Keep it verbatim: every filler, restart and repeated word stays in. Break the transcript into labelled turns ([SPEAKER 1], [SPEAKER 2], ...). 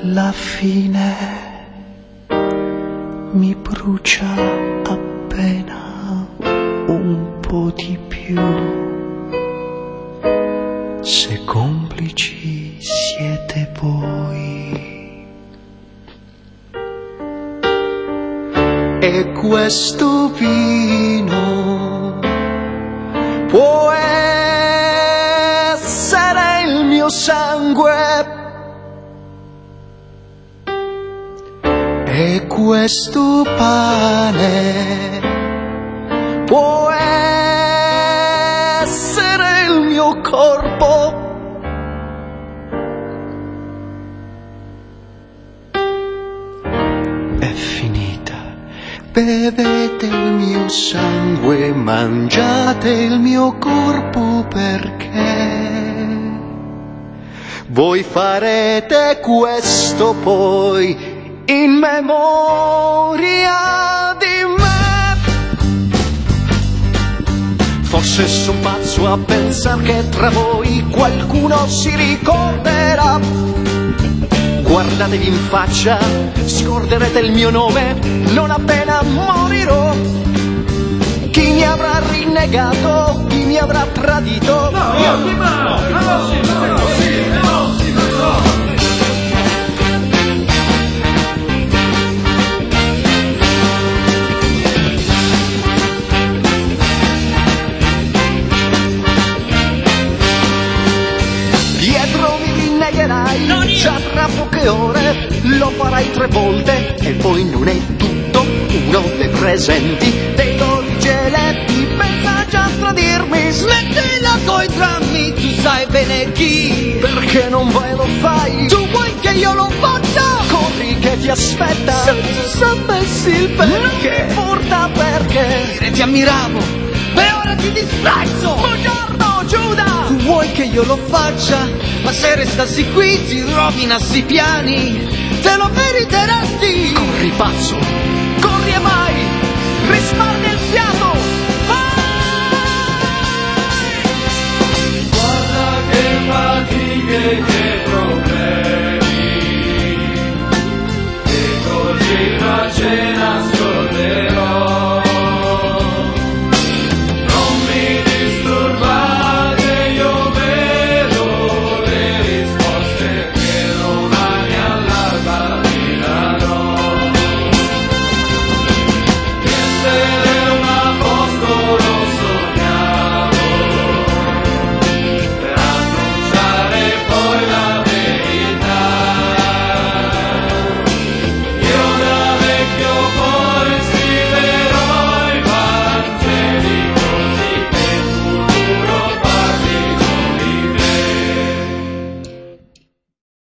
[SPEAKER 1] alla fine mi brucia appena un po' di più. Se complici siete voi. E questo vino può essere il mio sangue. E questo pane può essere il mio corpo. È finita. Bevete il mio sangue, mangiate il mio corpo, perché voi farete questo poi in memoria di me. Forse son pazzo a pensare che tra voi qualcuno si ricorderà. Guardatevi in faccia, scorderete il mio nome non appena morirò. Chi mi avrà rinnegato, chi mi avrà tradito.
[SPEAKER 2] No, io no, no, no, no, no,
[SPEAKER 1] già tra poche ore lo farai tre volte e poi non è tutto. Uno dei presenti dei dolci geletti pensa già a tradirmi.
[SPEAKER 3] Smettila coi drammi, tu sai bene chi.
[SPEAKER 1] Perché non vai lo fai?
[SPEAKER 3] Tu vuoi che io lo faccia?
[SPEAKER 1] Corri che ti aspetta.
[SPEAKER 3] Se tu sapessi il perché.
[SPEAKER 1] Non importa perché.
[SPEAKER 3] Dire ti ammiravo e ora ti disprezzo.
[SPEAKER 1] Buongiorno Giuda.
[SPEAKER 3] Tu vuoi che io lo faccia, ma se restassi qui ti rovinassi i piani, te lo meriteresti.
[SPEAKER 1] Corri pazzo, corri e vai, risparmia il fiato.
[SPEAKER 2] Vai! Guarda che fatiche, che problemi.